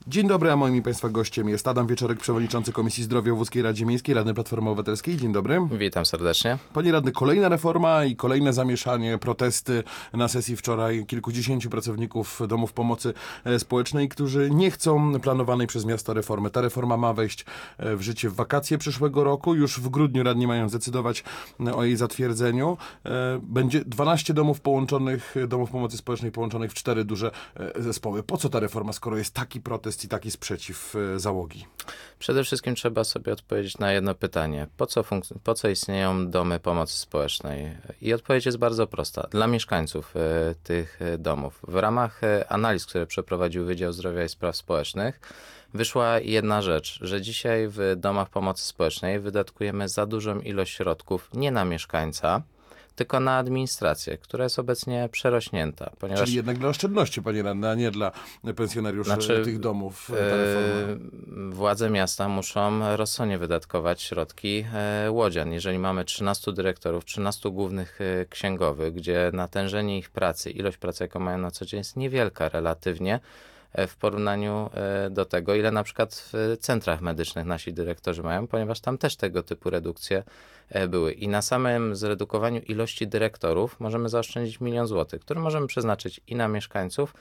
Dzień dobry, a moim i Państwa gościem jest Adam Wieczorek, przewodniczący Komisji Zdrowia w Łódzkiej Radzie Miejskiej, radny Platformy Obywatelskiej. Dzień dobry. Witam serdecznie. Panie radny, kolejna reforma i kolejne zamieszanie, protesty na sesji wczoraj kilkudziesięciu pracowników domów pomocy społecznej, którzy nie chcą planowanej przez miasto reformy. Ta reforma ma wejść w życie w wakacje przyszłego roku. Już w grudniu radni mają zdecydować o jej zatwierdzeniu. Będzie 12 domów pomocy społecznej połączonych w 4 duże zespoły. Po co ta reforma, skoro jest taki protest i taki sprzeciw załogi? Przede wszystkim trzeba sobie odpowiedzieć na jedno pytanie. Po co istnieją domy pomocy społecznej? I odpowiedź jest bardzo prosta. Dla mieszkańców tych domów. W ramach analiz, które przeprowadził Wydział Zdrowia i Spraw Społecznych, wyszła jedna rzecz, że dzisiaj w domach pomocy społecznej wydatkujemy za dużą ilość środków nie na mieszkańca, tylko na administrację, która jest obecnie przerośnięta. Ponieważ Czyli jednak dla oszczędności, panie radny, a nie dla pensjonariuszy tych domów ta reforma. Władze miasta muszą rozsądnie wydatkować środki łodzian. Jeżeli mamy 13 dyrektorów, 13 głównych księgowych, gdzie natężenie ich pracy, ilość pracy, jaką mają na co dzień, jest niewielka relatywnie, w porównaniu do tego, ile na przykład w centrach medycznych nasi dyrektorzy mają, ponieważ tam też tego typu redukcje były. I na samym zredukowaniu ilości dyrektorów możemy zaoszczędzić 1 000 000 złotych, które możemy przeznaczyć i na mieszkańców,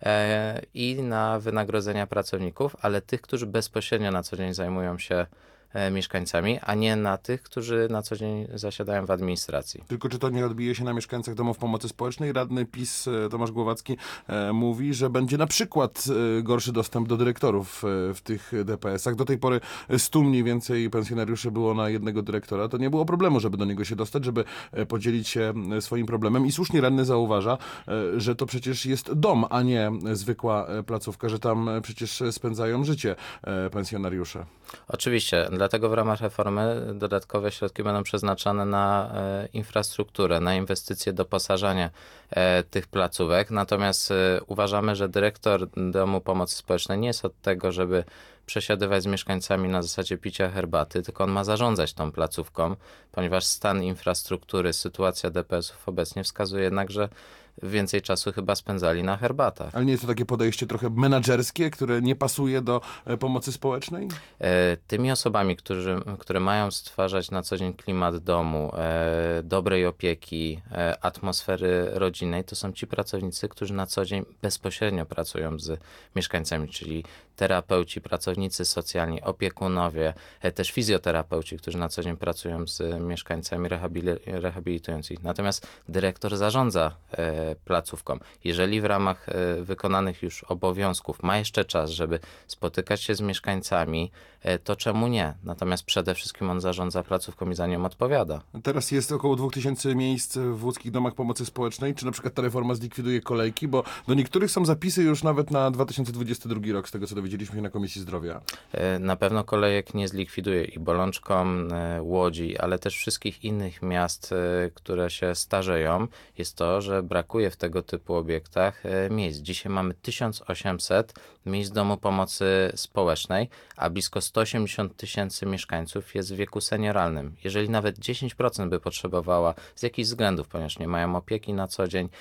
i na wynagrodzenia pracowników, ale tych, którzy bezpośrednio na co dzień zajmują się mieszkańcami, a nie na tych, którzy na co dzień zasiadają w administracji. Tylko czy to nie odbije się na mieszkańcach domów pomocy społecznej? Radny PiS Tomasz Głowacki mówi, że będzie na przykład gorszy dostęp do dyrektorów w tych DPS-ach. Do tej pory 100 mniej więcej pensjonariuszy było na jednego dyrektora. To nie było problemu, żeby do niego się dostać, żeby podzielić się swoim problemem. I słusznie radny zauważa, że to przecież jest dom, a nie zwykła placówka, że tam przecież spędzają życie pensjonariusze. Oczywiście, dlatego w ramach reformy dodatkowe środki będą przeznaczane na infrastrukturę, na inwestycje, doposażanie tych placówek. Natomiast uważamy, że dyrektor domu pomocy społecznej nie jest od tego, żeby przesiadywać z mieszkańcami na zasadzie picia herbaty, tylko on ma zarządzać tą placówką, ponieważ stan infrastruktury, sytuacja DPS-ów obecnie wskazuje jednak, że więcej czasu chyba spędzali na herbatach. Ale nie jest to takie podejście trochę menadżerskie, które nie pasuje do pomocy społecznej? Tymi osobami, które mają stwarzać na co dzień klimat domu, dobrej opieki, atmosfery rodzinnej, to są ci pracownicy, którzy na co dzień bezpośrednio pracują z mieszkańcami, czyli terapeuci, pracownicy socjalni, opiekunowie, też fizjoterapeuci, którzy na co dzień pracują z mieszkańcami, rehabilitując ich. Natomiast dyrektor zarządza placówką. Jeżeli w ramach wykonanych już obowiązków ma jeszcze czas, żeby spotykać się z mieszkańcami, to czemu nie? Natomiast przede wszystkim on zarządza placówką i za nią odpowiada. Teraz jest około 2000 miejsc w łódzkich domach pomocy społecznej. Czy na przykład ta reforma zlikwiduje kolejki? Bo do niektórych są zapisy już nawet na 2022 rok, z tego co dowiedzieliśmy się na Komisji Zdrowia. Na pewno kolejek nie zlikwiduje i Bolączkom, Łodzi, ale też wszystkich innych miast, które się starzeją, jest to, że brakuje w tego typu obiektach miejsc. Dzisiaj mamy 1800 miejsc domu pomocy społecznej, a blisko 180 000 mieszkańców jest w wieku senioralnym. Jeżeli nawet 10% by potrzebowała z jakichś względów, ponieważ nie mają opieki na co dzień,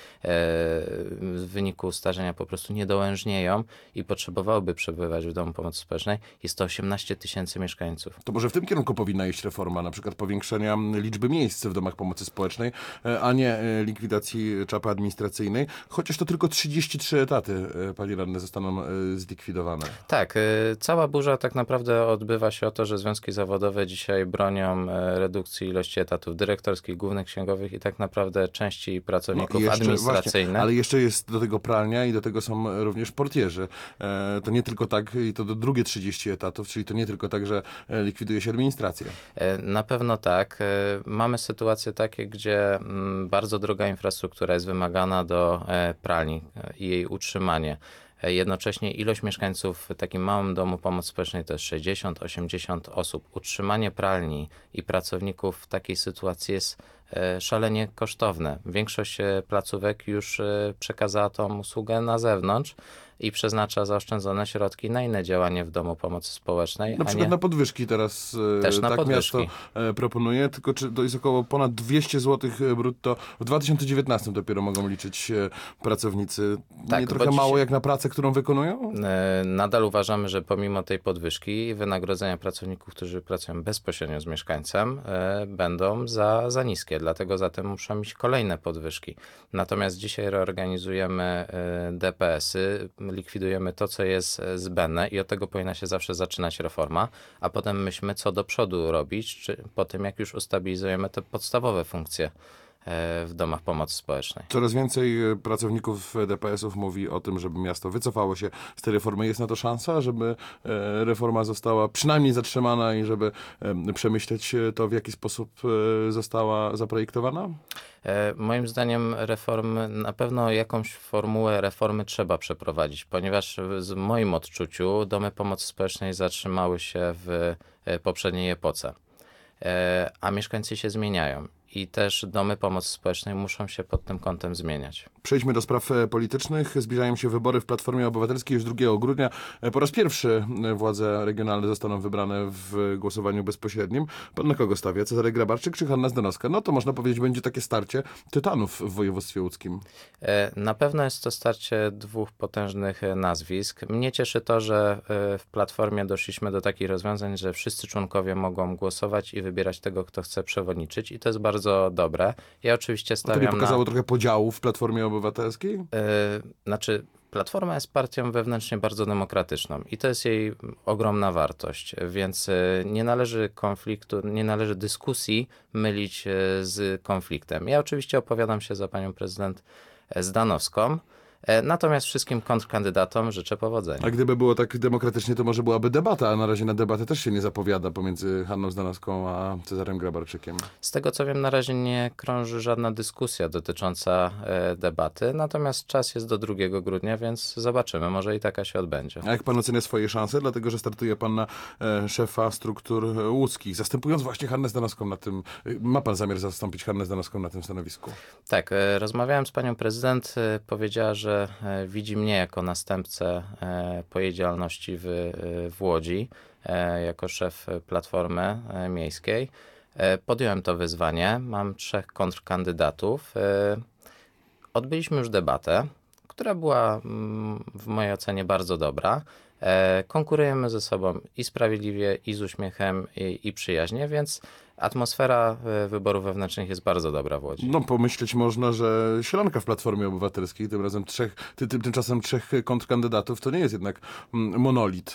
w wyniku starzenia po prostu niedołężnieją i potrzebowałyby przebywać w domu pomocy społecznej, jest to 18 000 mieszkańców. To może w tym kierunku powinna iść reforma, na przykład powiększenia liczby miejsc w domach pomocy społecznej, a nie likwidacji czapy administracyjnej, chociaż to tylko 33 etaty, panie radny, zostaną zlikwidowane. Tak, cała burza tak naprawdę odbywa się o to, że związki zawodowe dzisiaj bronią redukcji ilości etatów dyrektorskich, głównych księgowych i tak naprawdę części pracowników administracyjnych. Właśnie, ale jeszcze jest do tego pralnia i do tego są również portierzy. To nie tylko tak, i to do drugie 30 etatów, czyli to nie tylko tak, że likwiduje się administrację. Na pewno tak. Mamy sytuacje takie, gdzie bardzo droga infrastruktura jest wymagana do pralni i jej utrzymanie. Jednocześnie ilość mieszkańców w takim małym domu pomocy społecznej to jest 60-80 osób. Utrzymanie pralni i pracowników w takiej sytuacji jest szalenie kosztowne. Większość placówek już przekazała tą usługę na zewnątrz i przeznacza zaoszczędzone środki na inne działania w Domu Pomocy Społecznej, Na a przykład nie na podwyżki teraz też na tak podwyżki. miasto proponuje, tylko czy to jest około ponad 200 zł brutto. W 2019 dopiero mogą liczyć pracownicy. Tak, Nie bo trochę mało dzisiaj- jak na pracę, którą wykonują? Nadal uważamy, że pomimo tej podwyżki wynagrodzenia pracowników, którzy pracują bezpośrednio z mieszkańcem, będą za niskie, dlatego zatem muszą iść kolejne podwyżki. Natomiast dzisiaj reorganizujemy DPS-y, likwidujemy to, co jest zbędne i od tego powinna się zawsze zaczynać reforma, a potem myślmy, co do przodu robić, czy po tym, jak już ustabilizujemy te podstawowe funkcje w domach pomocy społecznej. Coraz więcej pracowników DPS-ów mówi o tym, żeby miasto wycofało się z tej reformy. Jest na to szansa, żeby reforma została przynajmniej zatrzymana i żeby przemyśleć to, w jaki sposób została zaprojektowana? Moim zdaniem reformy, na pewno jakąś formułę reformy trzeba przeprowadzić, ponieważ w moim odczuciu domy pomocy społecznej zatrzymały się w poprzedniej epoce, a mieszkańcy się zmieniają i też domy pomocy społecznej muszą się pod tym kątem zmieniać. Przejdźmy do spraw politycznych. Zbliżają się wybory w Platformie Obywatelskiej już 2 grudnia. Po raz pierwszy władze regionalne zostaną wybrane w głosowaniu bezpośrednim. Pan na kogo stawia? Cezary Grabarczyk czy Hanna Zdanowska? No to można powiedzieć, będzie takie starcie tytanów w województwie łódzkim. Na pewno jest to starcie dwóch potężnych nazwisk. Mnie cieszy to, że w Platformie doszliśmy do takich rozwiązań, że wszyscy członkowie mogą głosować i wybierać tego, kto chce przewodniczyć i to jest bardzo dobre. Ja oczywiście To nie stawiam pokazało trochę podziału w Platformie Obywatelskiej? Znaczy, Platforma jest partią wewnętrznie bardzo demokratyczną i to jest jej ogromna wartość, więc nie należy konfliktu, nie należy dyskusji mylić z konfliktem. Ja oczywiście opowiadam się za panią prezydent Zdanowską, natomiast wszystkim kontrkandydatom życzę powodzenia. A gdyby było tak demokratycznie, to może byłaby debata, a na razie na debatę też się nie zapowiada pomiędzy Hanną Zdanowską a Cezarem Grabarczykiem. Z tego co wiem, na razie nie krąży żadna dyskusja dotycząca debaty, natomiast czas jest do 2 grudnia, więc zobaczymy, może i taka się odbędzie. A jak pan ocenia swoje szanse? Dlatego, że startuje pan na szefa struktur łódzkich, zastępując właśnie Hannę Zdanowską na tym. Ma pan zamiar zastąpić Hannę Zdanowską na tym stanowisku? Tak, rozmawiałem z panią prezydent, powiedziała, że widzi mnie jako następcę po jej działalności w Łodzi, jako szef Platformy Miejskiej. Podjąłem to wyzwanie, mam 3 kontrkandydatów. Odbyliśmy już debatę, która była w mojej ocenie bardzo dobra. Konkurujemy ze sobą i sprawiedliwie, i z uśmiechem, i przyjaźnie, więc atmosfera wyborów wewnętrznych jest bardzo dobra w Łodzi. No pomyśleć można, że sielanka w Platformie Obywatelskiej, tym razem tymczasem 3 kontrkandydatów, to nie jest jednak monolit.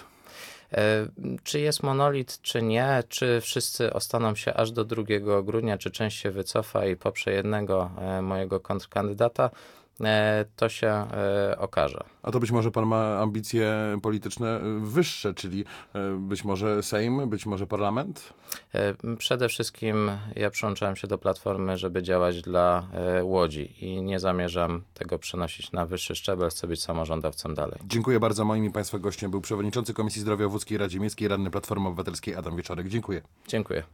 Czy jest monolit, czy nie, czy wszyscy ostaną się aż do 2 grudnia, czy część się wycofa i poprze jednego mojego kontrkandydata, to się okaże. A to być może pan ma ambicje polityczne wyższe, czyli być może Sejm, być może parlament? Przede wszystkim ja przyłączałem się do Platformy, żeby działać dla Łodzi i nie zamierzam tego przenosić na wyższy szczebel, chcę być samorządowcem dalej. Dziękuję bardzo. Moim i państwa gościem był przewodniczący Komisji Zdrowia w Łódzkiej Radzie Miejskiej, radny Platformy Obywatelskiej Adam Wieczorek. Dziękuję. Dziękuję.